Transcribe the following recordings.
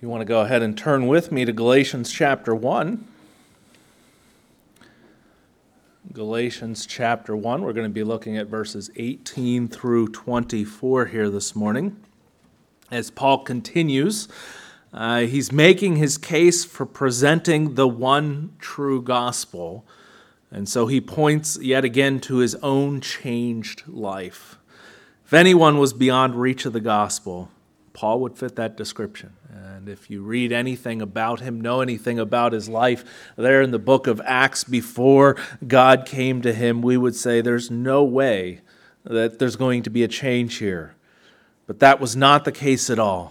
You want to go ahead and turn with me to Galatians chapter 1. Galatians chapter 1, we're going to be looking at verses 18 through 24 here this morning. As Paul continues, he's making his case for presenting the one true gospel. And so he points yet again to his own changed life. If anyone was beyond reach of the gospel, Paul would fit that description. And if you read anything about him, know anything about his life, there in the book of Acts before God came to him, we would say there's no way that there's going to be a change here. But that was not the case at all.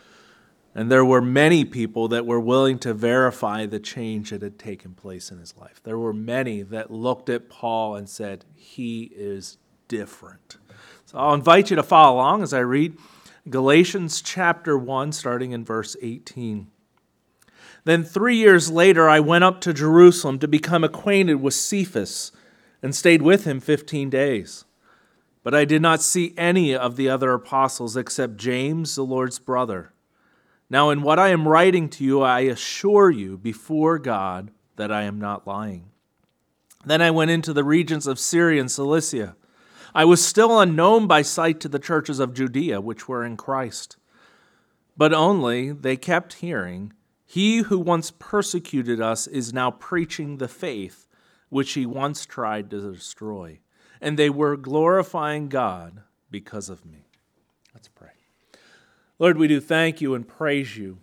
And there were many people that were willing to verify the change that had taken place in his life. There were many that looked at Paul and said, he is different. So I'll invite you to follow along as I read Galatians chapter 1, starting in verse 18. Then 3 years later, I went up to Jerusalem to become acquainted with Cephas and stayed with him 15 days. But I did not see any of the other apostles except James, the Lord's brother. Now in what I am writing to you, I assure you before God that I am not lying. Then I went into the regions of Syria and Cilicia. I was still unknown by sight to the churches of Judea, which were in Christ. But only they kept hearing, he who once persecuted us is now preaching the faith which he once tried to destroy. And they were glorifying God because of me. Let's pray. Lord, we do thank you and praise you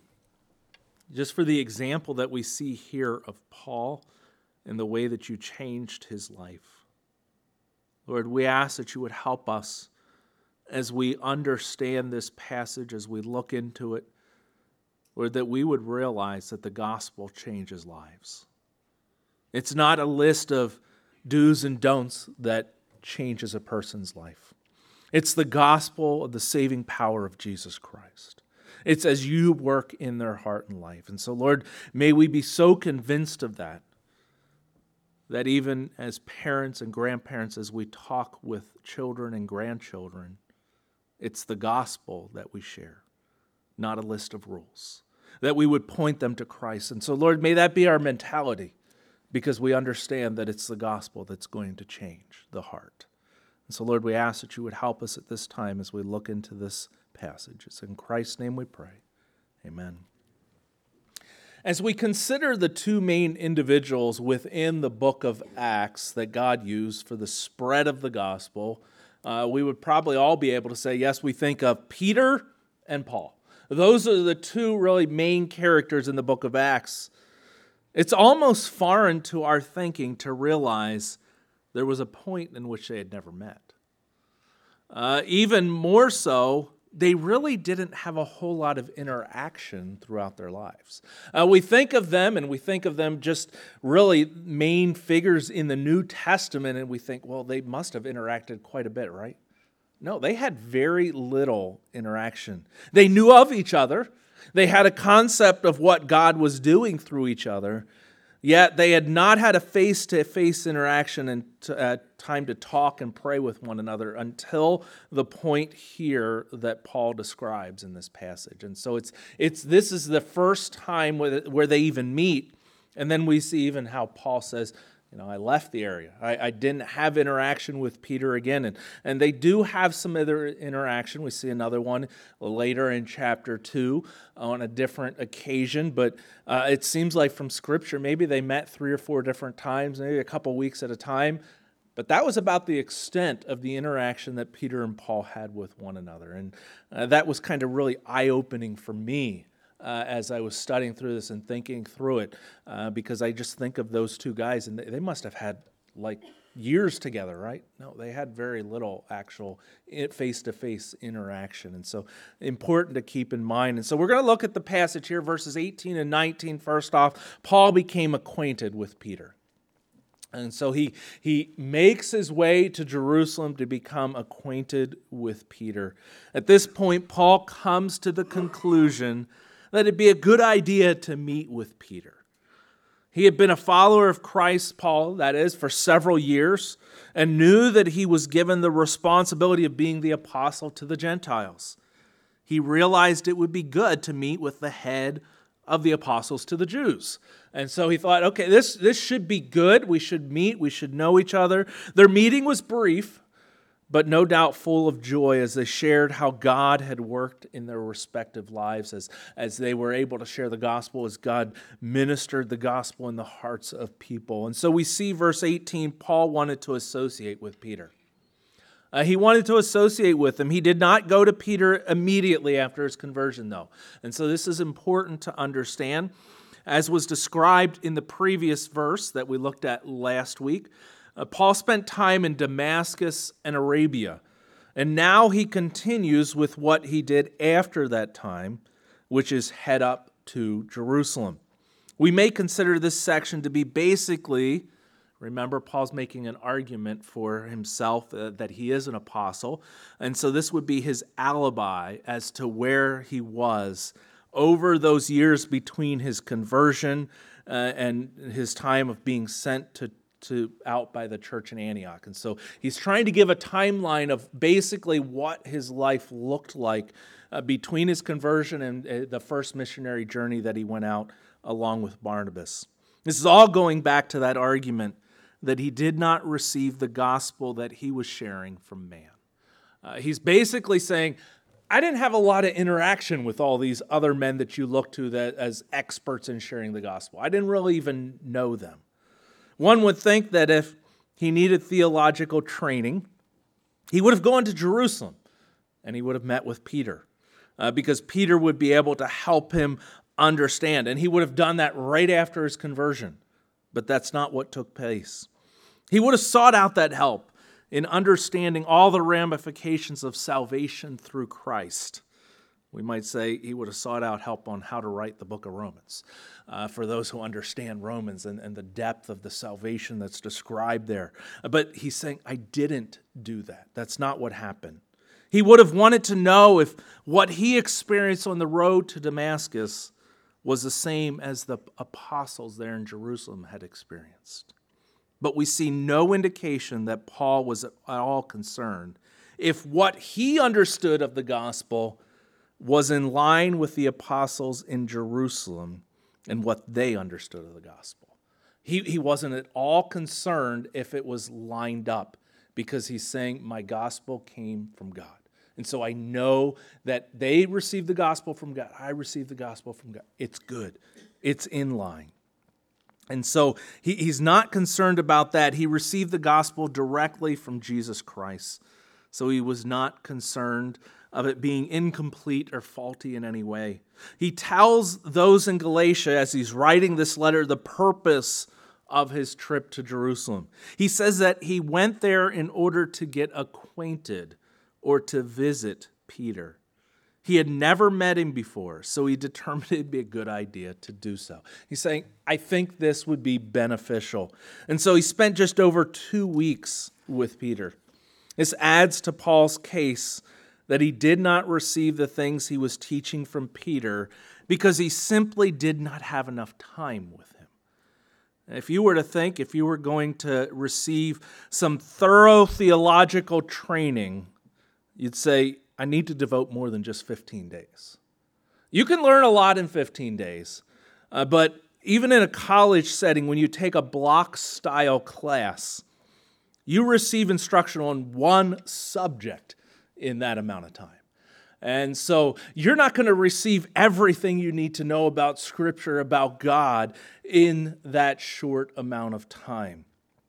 just for the example that we see here of Paul and the way that you changed his life. Lord, we ask that you would help us as we understand this passage, as we look into it, Lord, that we would realize that the gospel changes lives. It's not a list of do's and don'ts that changes a person's life. It's the gospel of the saving power of Jesus Christ. It's as you work in their heart and life. And so, Lord, may we be so convinced of that even as parents and grandparents, as we talk with children and grandchildren, it's the gospel that we share, not a list of rules, that we would point them to Christ. And so, Lord, may that be our mentality, because we understand that it's the gospel that's going to change the heart. And so, Lord, we ask that you would help us at this time as we look into this passage. It's in Christ's name we pray. Amen. As we consider the two main individuals within the book of Acts that God used for the spread of the gospel, we would probably all be able to say, yes, we think of Peter and Paul. Those are the two really main characters in the book of Acts. It's almost foreign to our thinking to realize there was a point in which they had never met. Even more so, they really didn't have a whole lot of interaction throughout their lives. We think of them, and we think of them just really main figures in the New Testament, and we think, well, they must have interacted quite a bit, right? No, they had very little interaction. They knew of each other. They had a concept of what God was doing through each other, yet they had not had a face-to-face interaction and time to talk and pray with one another until the point here that Paul describes in this passage. And so this is the first time where they even meet, and then we see even how Paul says, I left the area. I didn't have interaction with Peter again. And they do have some other interaction. We see another one later in chapter 2 on a different occasion. But it seems like from Scripture, maybe they met 3 or 4 different times, maybe a couple weeks at a time. But that was about the extent of the interaction that Peter and Paul had with one another. And that was kind of really eye-opening for me as I was studying through this and thinking through it, because I just think of those two guys, and they must have had like years together, right? No, they had very little actual face-to-face interaction, and so important to keep in mind. And so we're going to look at the passage here, verses 18 and 19. First off, Paul became acquainted with Peter. And so he makes his way to Jerusalem to become acquainted with Peter. At this point, Paul comes to the conclusion that it'd be a good idea to meet with Peter. He had been a follower of Christ, Paul, that is, for several years, and knew that he was given the responsibility of being the apostle to the Gentiles. he realized it would be good to meet with the head of the apostles to the Jews. And so he thought, okay, this should be good. We should meet. We should know each other. Their meeting was brief, but no doubt full of joy as they shared how God had worked in their respective lives, as they were able to share the gospel, as God ministered the gospel in the hearts of people. And so we see verse 18, Paul wanted to associate with Peter. He wanted to associate with him. He did not go to Peter immediately after his conversion, though. And so this is important to understand. As was described in the previous verse that we looked at last week, Paul spent time in Damascus and Arabia. And now he continues with what he did after that time, which is head up to Jerusalem. We may consider this section to be basically, remember, Paul's making an argument for himself that he is an apostle. And so this would be his alibi as to where he was over those years between his conversion and his time of being sent to out by the church in Antioch. And so he's trying to give a timeline of basically what his life looked like between his conversion and the first missionary journey that he went out along with Barnabas. This is all going back to that argument that he did not receive the gospel that he was sharing from man. He's basically saying, I didn't have a lot of interaction with all these other men that you look to that as experts in sharing the gospel. I didn't really even know them. One would think that if he needed theological training, he would have gone to Jerusalem and he would have met with Peter because Peter would be able to help him understand. And he would have done that right after his conversion. But that's not what took place. He would have sought out that help in understanding all the ramifications of salvation through Christ. We might say he would have sought out help on how to write the book of Romans for those who understand Romans and the depth of the salvation that's described there. But he's saying, I didn't do that. That's not what happened. He would have wanted to know if what he experienced on the road to Damascus was the same as the apostles there in Jerusalem had experienced. But we see no indication that Paul was at all concerned if what he understood of the gospel was in line with the apostles in Jerusalem and what they understood of the gospel. He wasn't at all concerned if it was lined up because he's saying, my gospel came from God. And so I know that they received the gospel from God. I received the gospel from God. It's good. It's in line. And so he's not concerned about that. He received the gospel directly from Jesus Christ. So he was not concerned of it being incomplete or faulty in any way. He tells those in Galatia, as he's writing this letter, the purpose of his trip to Jerusalem. He says that he went there in order to get acquainted or to visit Peter. He had never met him before, so he determined it'd be a good idea to do so. He's saying, I think this would be beneficial. And so he spent just over 2 weeks with Peter. This adds to Paul's case that he did not receive the things he was teaching from Peter because he simply did not have enough time with him. If you were to think, if you were going to receive some thorough theological training, you'd say, I need to devote more than just 15 days. You can learn a lot in 15 days, but even in a college setting, when you take a block-style class, you receive instruction on one subject in that amount of time. And so you're not going to receive everything you need to know about Scripture, about God, in that short amount of time.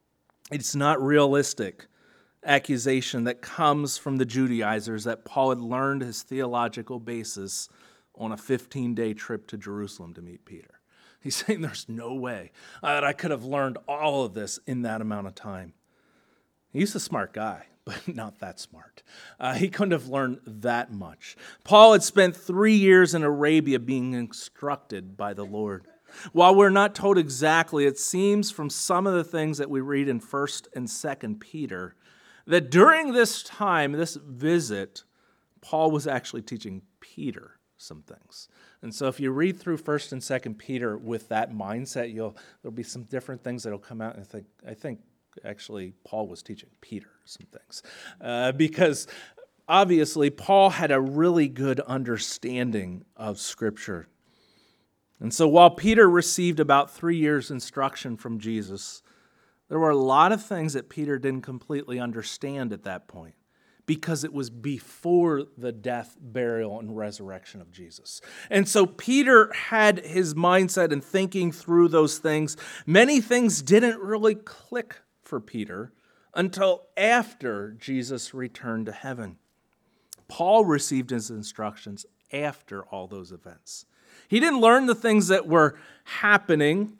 It's not realistic accusation that comes from the Judaizers that Paul had learned his theological basis on a 15-day trip to Jerusalem to meet Peter. He's saying there's no way that I could have learned all of this in that amount of time. He's a smart guy, but not that smart. He couldn't have learned that much. Paul had spent 3 years in Arabia being instructed by the Lord. While we're not told exactly, it seems from some of the things that we read in 1st and 2nd Peter that during this time, this visit, Paul was actually teaching Peter some things. And so if you read through 1st and 2nd Peter with that mindset, there'll be some different things that'll come out, and I think actually Paul was teaching Peter some things. Because obviously, Paul had a really good understanding of Scripture. And so while Peter received about 3 years instruction from Jesus, there were a lot of things that Peter didn't completely understand at that point, because it was before the death, burial, and resurrection of Jesus. And so Peter had his mindset and thinking through those things. Many things didn't really click for Peter until after Jesus returned to heaven. Paul received his instructions after all those events. He didn't learn the things that were happening,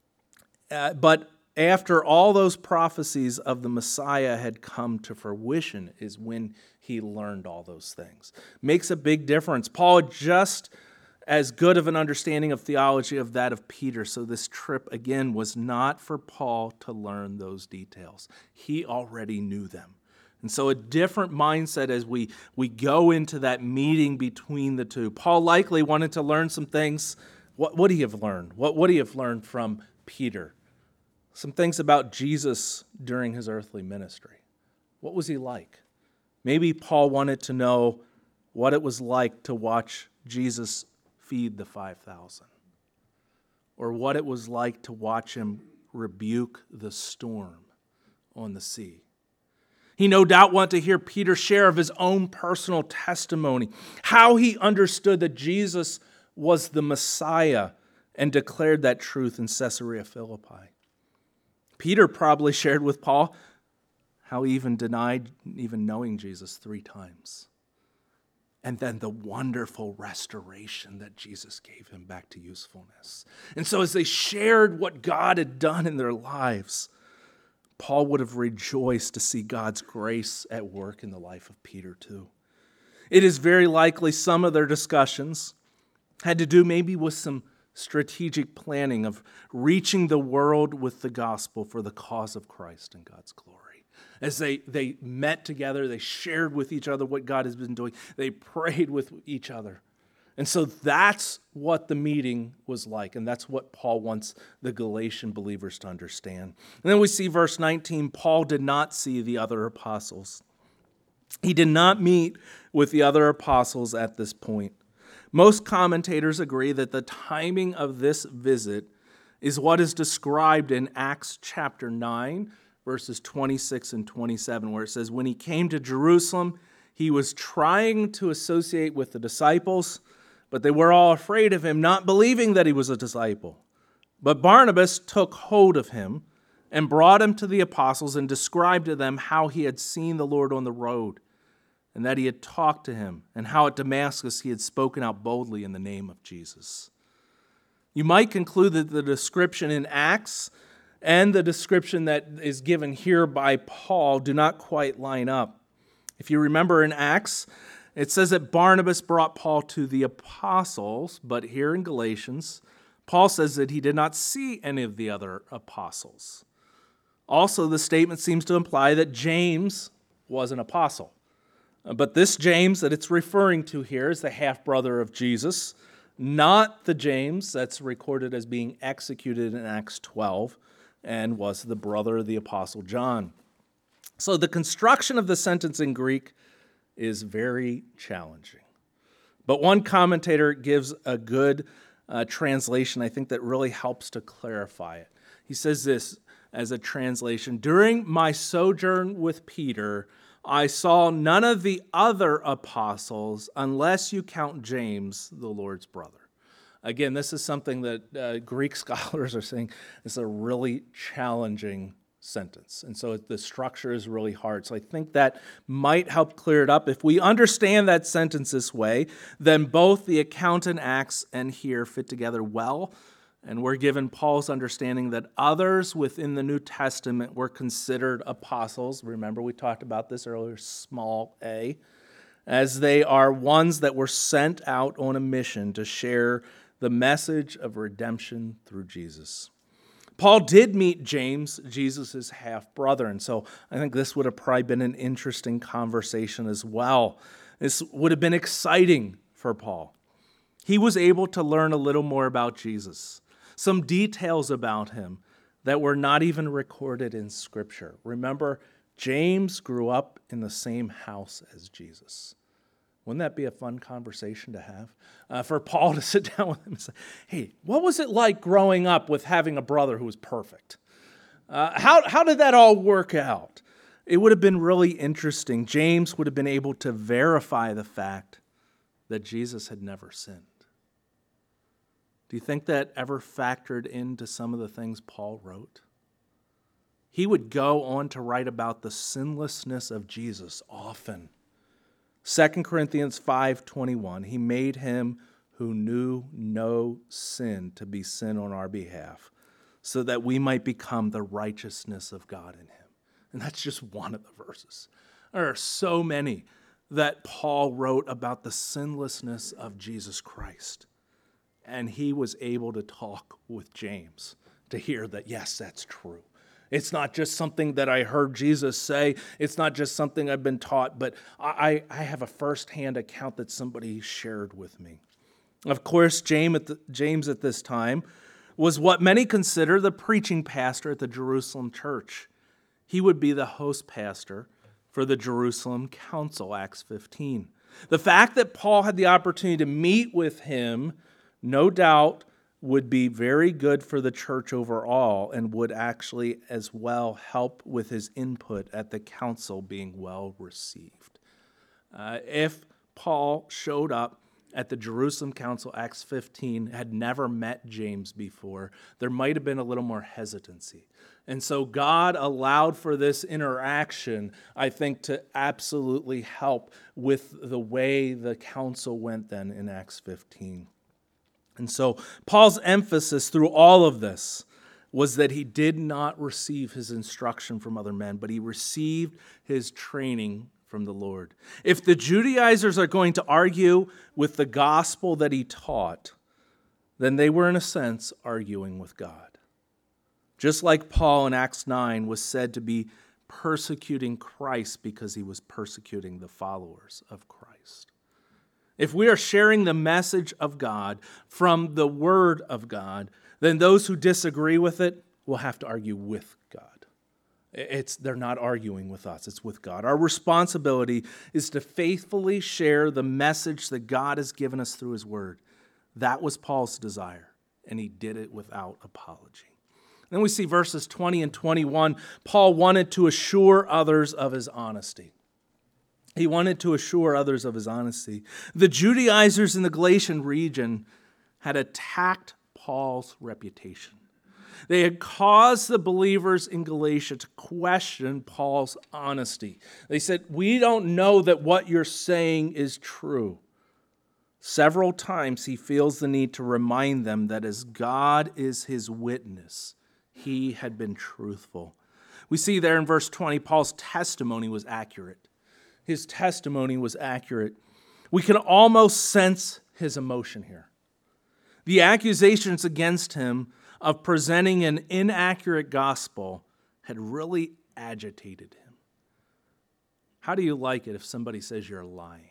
but after all those prophecies of the Messiah had come to fruition is when he learned all those things. Makes a big difference. Paul had just as good of an understanding of theology of that of Peter, so this trip, again, was not for Paul to learn those details. He already knew them. And so a different mindset as we go into that meeting between the two. Paul likely wanted to learn some things. What would he have learned? What would he have learned from Peter? Some things about Jesus during his earthly ministry. What was he like? Maybe Paul wanted to know what it was like to watch Jesus feed the 5,000, or what it was like to watch him rebuke the storm on the sea. He no doubt wanted to hear Peter share of his own personal testimony, how he understood that Jesus was the Messiah and declared that truth in Caesarea Philippi. Peter probably shared with Paul how he even denied even knowing Jesus 3 times. And then the wonderful restoration that Jesus gave him back to usefulness. And so as they shared what God had done in their lives, Paul would have rejoiced to see God's grace at work in the life of Peter too. It is very likely some of their discussions had to do maybe with some strategic planning of reaching the world with the gospel for the cause of Christ and God's glory. As they met together, they shared with each other what God has been doing. They prayed with each other. And so that's what the meeting was like, and that's what Paul wants the Galatian believers to understand. And then we see verse 19, Paul did not see the other apostles. He did not meet with the other apostles at this point. Most commentators agree that the timing of this visit is what is described in Acts chapter 9, verses 26 and 27, where it says, when he came to Jerusalem, he was trying to associate with the disciples, but they were all afraid of him, not believing that he was a disciple. But Barnabas took hold of him and brought him to the apostles and described to them how he had seen the Lord on the road and that he had talked to him and how at Damascus he had spoken out boldly in the name of Jesus. You might conclude that the description in Acts and the description that is given here by Paul do not quite line up. If you remember in Acts, it says that Barnabas brought Paul to the apostles, but here in Galatians, Paul says that he did not see any of the other apostles. Also, the statement seems to imply that James was an apostle. But this James that it's referring to here is the half-brother of Jesus, not the James that's recorded as being executed in Acts 12 and was the brother of the apostle John. So the construction of the sentence in Greek is very challenging. But one commentator gives a good translation, I think, that really helps to clarify it. He says this as a translation, during my sojourn with Peter, I saw none of the other apostles unless you count James, the Lord's brother. Again, this is something that Greek scholars are saying is a really challenging sentence. And so the structure is really hard. So I think that might help clear it up. If we understand that sentence this way, then both the account in Acts and here fit together well. And we're given Paul's understanding that others within the New Testament were considered apostles. Remember, we talked about this earlier, small a, as they are ones that were sent out on a mission to share the message of redemption through Jesus. Paul did meet James, Jesus' half-brother, and so I think this would have probably been an interesting conversation as well. This would have been exciting for Paul. He was able to learn a little more about Jesus, some details about him that were not even recorded in Scripture. Remember, James grew up in the same house as Jesus. Wouldn't that be a fun conversation to have? For Paul to sit down with him and say, hey, what was it like growing up with having a brother who was perfect? How did that all work out? It would have been really interesting. James would have been able to verify the fact that Jesus had never sinned. Do you think that ever factored into some of the things Paul wrote? He would go on to write about the sinlessness of Jesus often. 2 Corinthians 5:21, he made him who knew no sin to be sin on our behalf, so that we might become the righteousness of God in him. And that's just one of the verses. There are so many that Paul wrote about the sinlessness of Jesus Christ. And he was able to talk with James to hear that, yes, that's true. It's not just something that I heard Jesus say. It's not just something I've been taught, but I have a firsthand account that somebody shared with me. Of course, James at this time was what many consider the preaching pastor at the Jerusalem church. He would be the host pastor for the Jerusalem Council, Acts 15. The fact that Paul had the opportunity to meet with him, no doubt, would be very good for the church overall and would actually as well help with his input at the council being well received. If Paul showed up at the Jerusalem Council, Acts 15, had never met James before, there might have been a little more hesitancy. And so God allowed for this interaction, I think, to absolutely help with the way the council went then in Acts 15. And so Paul's emphasis through all of this was that he did not receive his instruction from other men, but he received his training from the Lord. If the Judaizers are going to argue with the gospel that he taught, then they were in a sense arguing with God. Just like Paul in Acts 9 was said to be persecuting Christ because he was persecuting the followers of Christ. If we are sharing the message of God from the Word of God, then those who disagree with it will have to argue with God. They're not arguing with us, it's with God. Our responsibility is to faithfully share the message that God has given us through His Word. That was Paul's desire, and he did it without apology. Then we see verses 20 and 21. Paul wanted to assure others of his honesty. He wanted to assure others of his honesty. The Judaizers in the Galatian region had attacked Paul's reputation. They had caused the believers in Galatia to question Paul's honesty. They said, we don't know that what you're saying is true. Several times he feels the need to remind them that as God is his witness, he had been truthful. We see there in verse 20, Paul's testimony was accurate. His testimony was accurate. We can almost sense his emotion here. The accusations against him of presenting an inaccurate gospel had really agitated him. How do you like it if somebody says you're lying?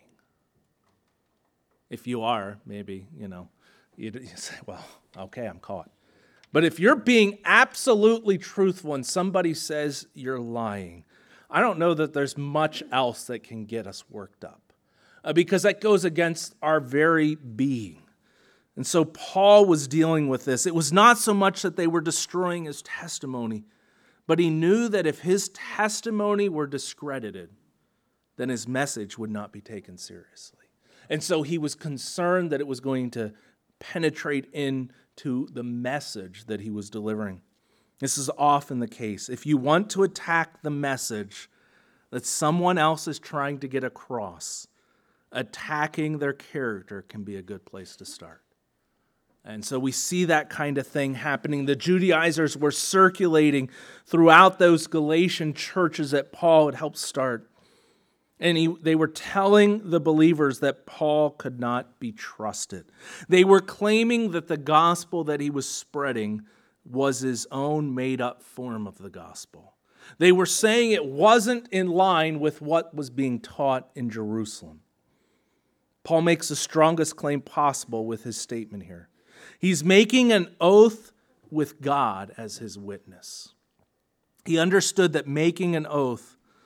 If you are, maybe, you say, well, okay, I'm caught. But if you're being absolutely truthful and somebody says you're lying, I don't know that there's much else that can get us worked up because that goes against our very being. And so Paul was dealing with this. It was not so much that they were destroying his testimony, but he knew that if his testimony were discredited, then his message would not be taken seriously. And so he was concerned that it was going to penetrate into the message that he was delivering. This is often the case. If you want to attack the message that someone else is trying to get across, attacking their character can be a good place to start. And so we see that kind of thing happening. The Judaizers were circulating throughout those Galatian churches that Paul had helped start. And they were telling the believers that Paul could not be trusted. They were claiming that the gospel that he was spreading was his own made-up form of the gospel. They were saying it wasn't in line with what was being taught in Jerusalem. Paul makes the strongest claim possible with his statement here. He's making an oath with God as his witness. He understood that making an oath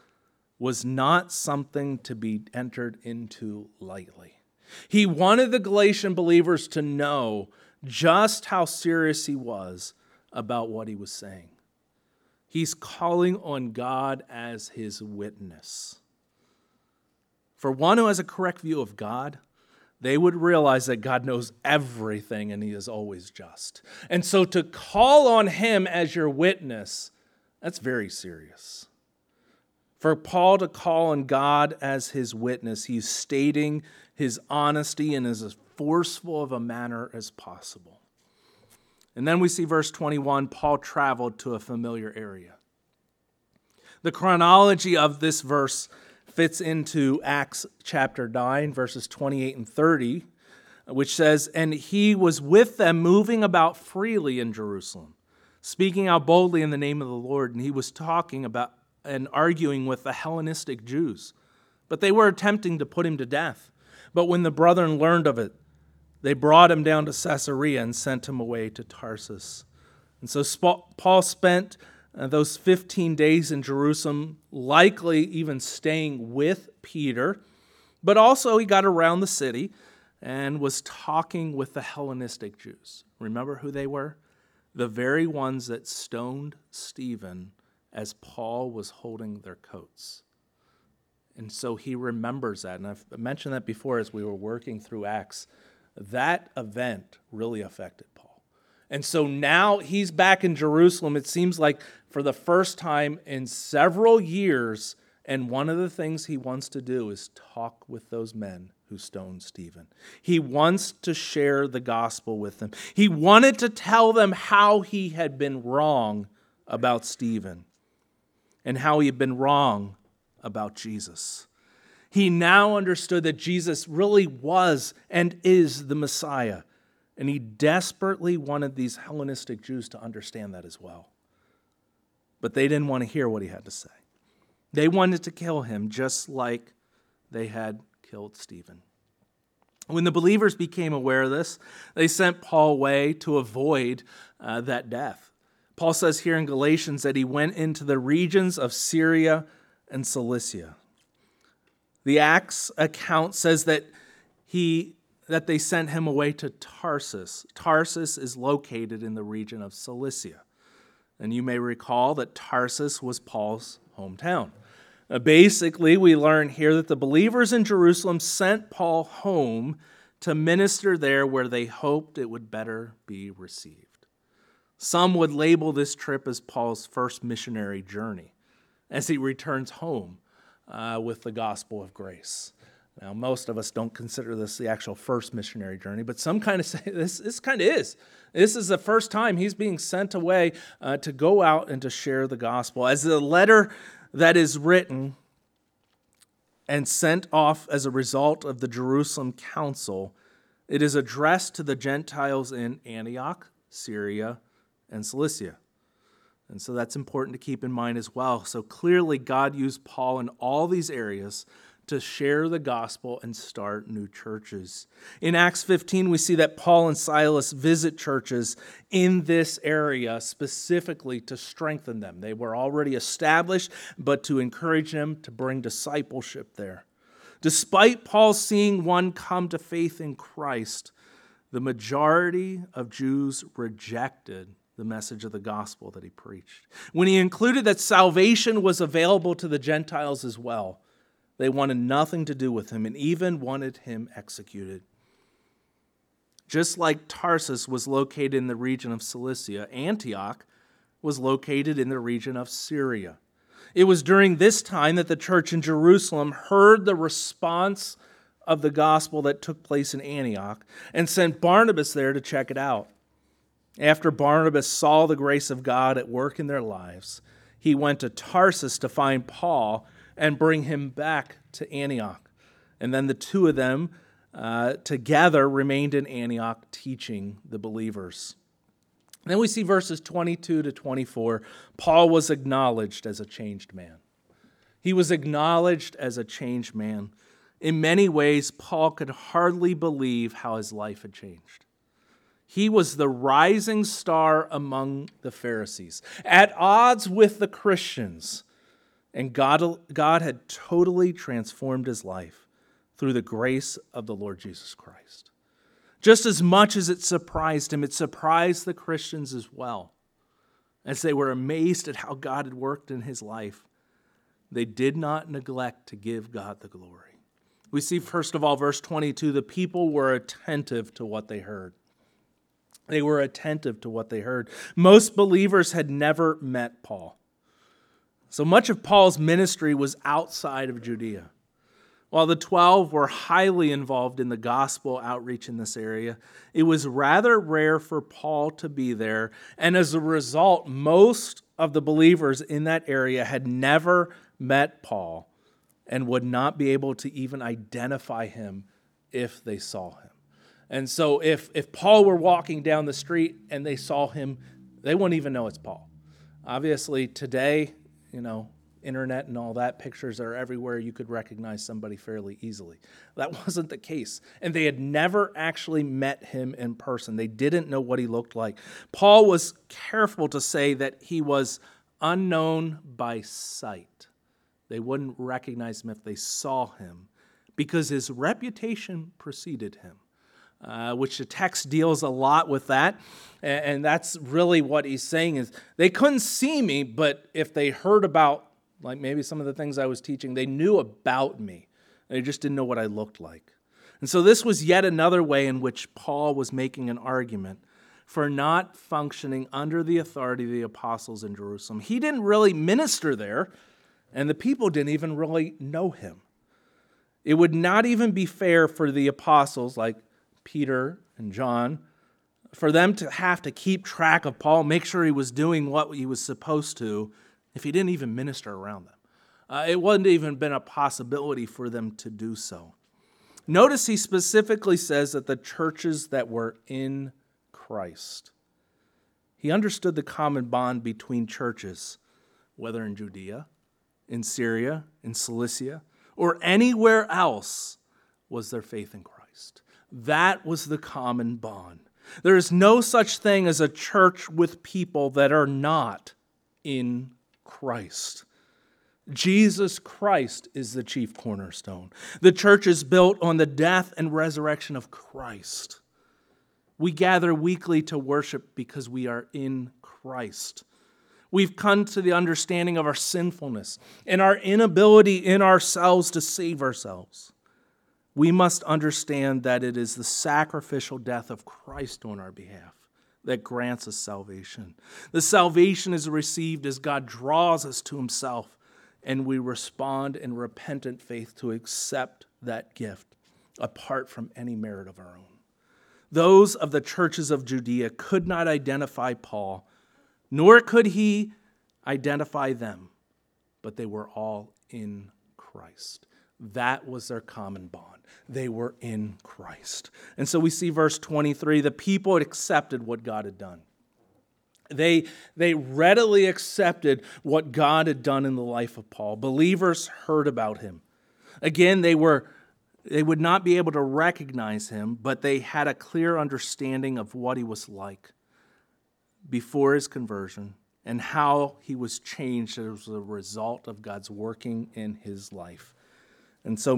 was not something to be entered into lightly. He wanted the Galatian believers to know just how serious he was about what he was saying. He's calling on God as his witness. For one who has a correct view of God, they would realize that God knows everything and he is always just. And so to call on him as your witness, that's very serious. For Paul to call on God as his witness, he's stating his honesty in as forceful of a manner as possible. And then we see verse 21, Paul traveled to a familiar area. The chronology of this verse fits into Acts chapter 9, verses 28 and 30, which says, "And he was with them, moving about freely in Jerusalem, speaking out boldly in the name of the Lord. And he was talking about and arguing with the Hellenistic Jews. But they were attempting to put him to death. But when the brethren learned of it, they brought him down to Caesarea and sent him away to Tarsus." And so Paul spent those 15 days in Jerusalem, likely even staying with Peter, but also he got around the city and was talking with the Hellenistic Jews. Remember who they were? The very ones that stoned Stephen as Paul was holding their coats. And so he remembers that. And I've mentioned that before as we were working through Acts. That event really affected Paul. And so now he's back in Jerusalem, it seems like for the first time in several years. And one of the things he wants to do is talk with those men who stoned Stephen. He wants to share the gospel with them. He wanted to tell them how he had been wrong about Stephen and how he had been wrong about Jesus. He now understood that Jesus really was and is the Messiah. And he desperately wanted these Hellenistic Jews to understand that as well. But they didn't want to hear what he had to say. They wanted to kill him just like they had killed Stephen. When the believers became aware of this, they sent Paul away to avoid that death. Paul says here in Galatians that he went into the regions of Syria and Cilicia. The Acts account says that they sent him away to Tarsus. Tarsus is located in the region of Cilicia. And you may recall that Tarsus was Paul's hometown. Basically, we learn here that the believers in Jerusalem sent Paul home to minister there where they hoped it would better be received. Some would label this trip as Paul's first missionary journey as he returns home with the gospel of grace. Now, most of us don't consider this the actual first missionary journey, but some kind of say this kind of is. This is the first time he's being sent away to go out and to share the gospel. As the letter that is written and sent off as a result of the Jerusalem council, it is addressed to the Gentiles in Antioch, Syria, and Cilicia. And so that's important to keep in mind as well. So clearly God used Paul in all these areas to share the gospel and start new churches. In Acts 15, we see that Paul and Silas visit churches in this area specifically to strengthen them. They were already established, but to encourage them to bring discipleship there. Despite Paul seeing one come to faith in Christ, the majority of Jews rejected the message of the gospel that he preached. When he included that salvation was available to the Gentiles as well, they wanted nothing to do with him and even wanted him executed. Just like Tarsus was located in the region of Cilicia, Antioch was located in the region of Syria. It was during this time that the church in Jerusalem heard the response of the gospel that took place in Antioch and sent Barnabas there to check it out. After Barnabas saw the grace of God at work in their lives, he went to Tarsus to find Paul and bring him back to Antioch. And then the two of them together remained in Antioch teaching the believers. Then we see verses 22 to 24. Paul was acknowledged as a changed man. He was acknowledged as a changed man. In many ways, Paul could hardly believe how his life had changed. He was the rising star among the Pharisees, at odds with the Christians. And God had totally transformed his life through the grace of the Lord Jesus Christ. Just as much as it surprised him, it surprised the Christians as well. As they were amazed at how God had worked in his life, they did not neglect to give God the glory. We see, first of all, verse 22, the people were attentive to what they heard. They were attentive to what they heard. Most believers had never met Paul. So much of Paul's ministry was outside of Judea. While the 12 were highly involved in the gospel outreach in this area, it was rather rare for Paul to be there, and as a result, most of the believers in that area had never met Paul and would not be able to even identify him if they saw him. And so if Paul were walking down the street and they saw him, they wouldn't even know it's Paul. Obviously, today, internet and all that, pictures are everywhere. You could recognize somebody fairly easily. That wasn't the case. And they had never actually met him in person. They didn't know what he looked like. Paul was careful to say that he was unknown by sight. They wouldn't recognize him if they saw him because his reputation preceded him, which the text deals a lot with that. And that's really what he's saying is they couldn't see me, but if they heard about, like maybe some of the things I was teaching, they knew about me. They just didn't know what I looked like. And so this was yet another way in which Paul was making an argument for not functioning under the authority of the apostles in Jerusalem. He didn't really minister there, and the people didn't even really know him. It would not even be fair for the apostles like Peter and John, for them to have to keep track of Paul, make sure he was doing what he was supposed to, if he didn't even minister around them. It wouldn't even been a possibility for them to do so. Notice he specifically says that the churches that were in Christ. He understood the common bond between churches, whether in Judea, in Syria, in Cilicia, or anywhere else, was their faith in Christ. That was the common bond. There is no such thing as a church with people that are not in Christ. Jesus Christ is the chief cornerstone. The church is built on the death and resurrection of Christ. We gather weekly to worship because we are in Christ. We've come to the understanding of our sinfulness and our inability in ourselves to save ourselves. We must understand that it is the sacrificial death of Christ on our behalf that grants us salvation. The salvation is received as God draws us to himself, and we respond in repentant faith to accept that gift apart from any merit of our own. Those of the churches of Judea could not identify Paul, nor could he identify them, but they were all in Christ. That was their common bond. They were in Christ. And so we see verse 23, the people had accepted what God had done. They readily accepted what God had done in the life of Paul. Believers heard about him. Again, they would not be able to recognize him, but they had a clear understanding of what he was like before his conversion and how he was changed as a result of God's working in his life. And so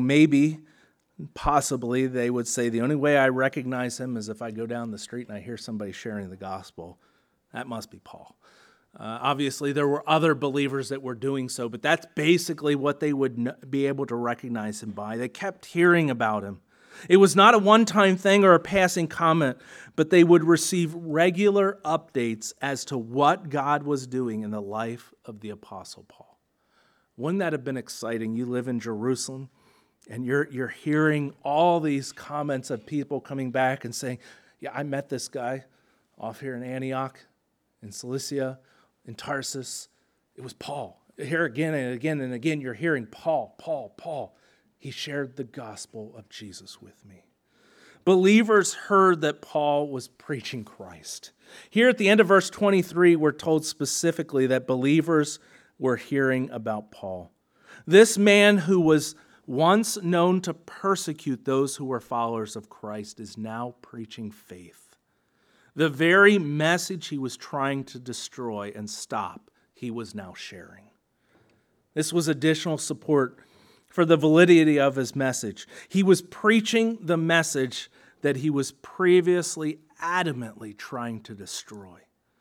possibly, they would say, the only way I recognize him is if I go down the street and I hear somebody sharing the gospel. That must be Paul. Obviously, there were other believers that were doing so, but that's basically what they would be able to recognize him by. They kept hearing about him. It was not a one-time thing or a passing comment, but they would receive regular updates as to what God was doing in the life of the Apostle Paul. Wouldn't that have been exciting? You live in Jerusalem, and you're hearing all these comments of people coming back and saying, yeah, I met this guy off here in Antioch, in Cilicia, in Tarsus. It was Paul. Here again and again and again, you're hearing Paul, Paul, Paul. He shared the gospel of Jesus with me. Believers heard that Paul was preaching Christ. Here at the end of verse 23, we're told specifically that believers were hearing about Paul. This man who was once known to persecute those who were followers of Christ is now preaching faith. The very message he was trying to destroy and stop, he was now sharing. This was additional support for the validity of his message. He was preaching the message that he was previously adamantly trying to destroy.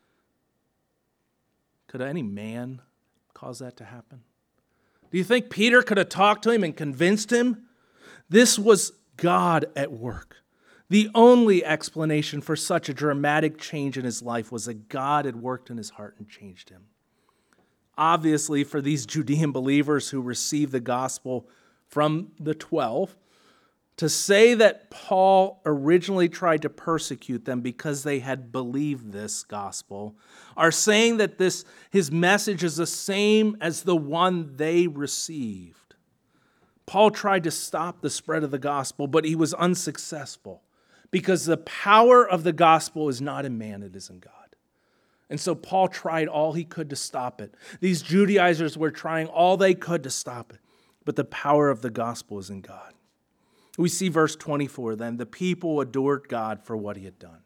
Could any man cause that to happen? Do you think Peter could have talked to him and convinced him? This was God at work. The only explanation for such a dramatic change in his life was that God had worked in his heart and changed him. Obviously, for these Judean believers who received the gospel from the 12, to say that Paul originally tried to persecute them because they had believed this gospel are saying that his message is the same as the one they received. Paul tried to stop the spread of the gospel, but he was unsuccessful because the power of the gospel is not in man, it is in God. And so Paul tried all he could to stop it. These Judaizers were trying all they could to stop it, but the power of the gospel is in God. We see verse 24 then, the people adored God for what he had done.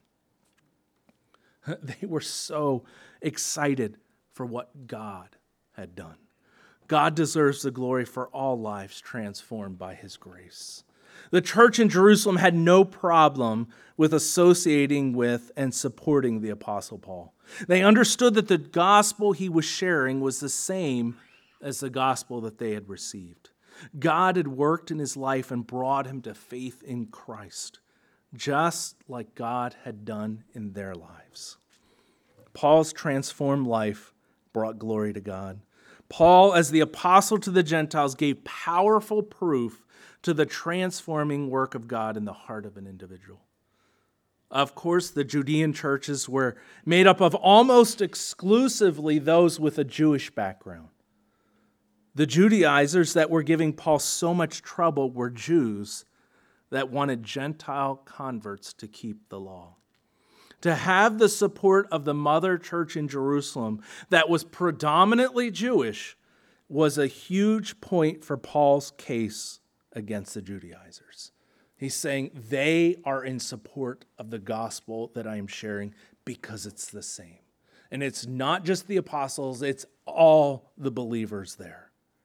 They were so excited for what God had done. God deserves the glory for all lives transformed by his grace. The church in Jerusalem had no problem with associating with and supporting the Apostle Paul. They understood that the gospel he was sharing was the same as the gospel that they had received. God had worked in his life and brought him to faith in Christ, just like God had done in their lives. Paul's transformed life brought glory to God. Paul, as the apostle to the Gentiles, gave powerful proof to the transforming work of God in the heart of an individual. Of course, the Judean churches were made up of almost exclusively those with a Jewish background. The Judaizers that were giving Paul so much trouble were Jews that wanted Gentile converts to keep the law. To have the support of the mother church in Jerusalem that was predominantly Jewish was a huge point for Paul's case against the Judaizers. He's saying they are in support of the gospel that I am sharing because it's the same. And it's not just the apostles, it's all the believers there.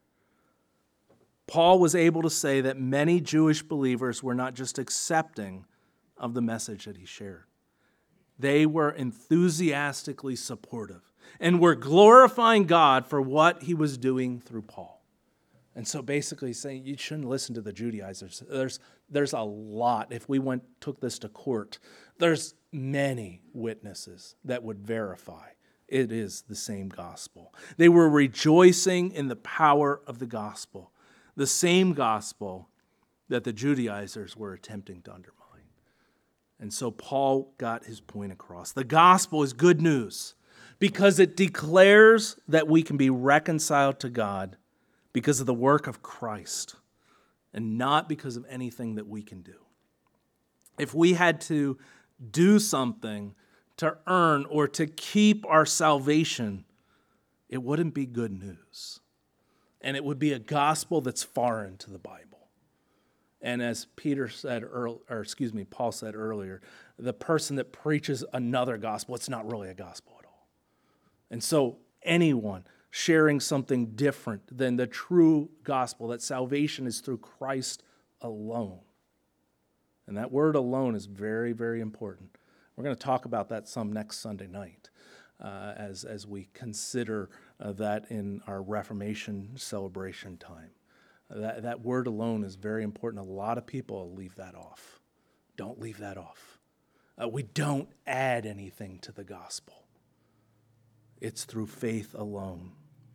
Paul was able to say that many Jewish believers were not just accepting of the message that he shared. They were enthusiastically supportive and were glorifying God for what he was doing through Paul. And so basically saying you shouldn't listen to the Judaizers. There's a lot. If we took this to court, there's many witnesses that would verify it is the same gospel. They were rejoicing in the power of the gospel, the same gospel that the Judaizers were attempting to undermine. And so Paul got his point across. The gospel is good news because it declares that we can be reconciled to God because of the work of Christ and not because of anything that we can do. If we had to do something to earn or to keep our salvation, it wouldn't be good news. And it would be a gospel that's foreign to the Bible. And as Paul said earlier, the person that preaches another gospel, it's not really a gospel at all. And so anyone sharing something different than the true gospel, that salvation is through Christ alone. And that word alone is very, very important. We're going to talk about that some next Sunday night as we consider that in our Reformation celebration time. That word alone is very important. A lot of people leave that off. Don't leave that off. We don't add anything to the gospel. It's through faith alone.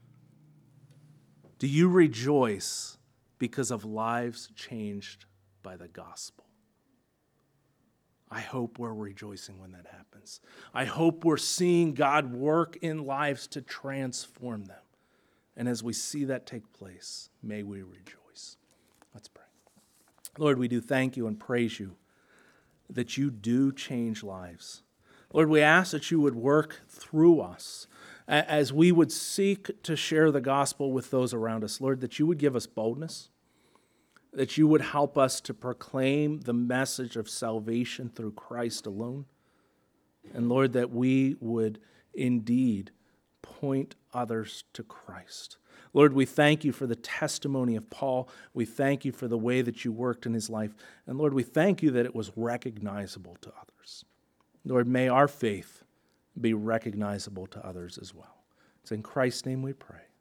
Do you rejoice because of lives changed by the gospel? I hope we're rejoicing when that happens. I hope we're seeing God work in lives to transform them. And as we see that take place, may we rejoice. Let's pray. Lord, we do thank you and praise you that you do change lives. Lord, we ask that you would work through us as we would seek to share the gospel with those around us. Lord, that you would give us boldness, that you would help us to proclaim the message of salvation through Christ alone. And Lord, that we would indeed point others to Christ. Lord, we thank you for the testimony of Paul. We thank you for the way that you worked in his life. And Lord, we thank you that it was recognizable to others. Lord, may our faith be recognizable to others as well. It's in Christ's name we pray.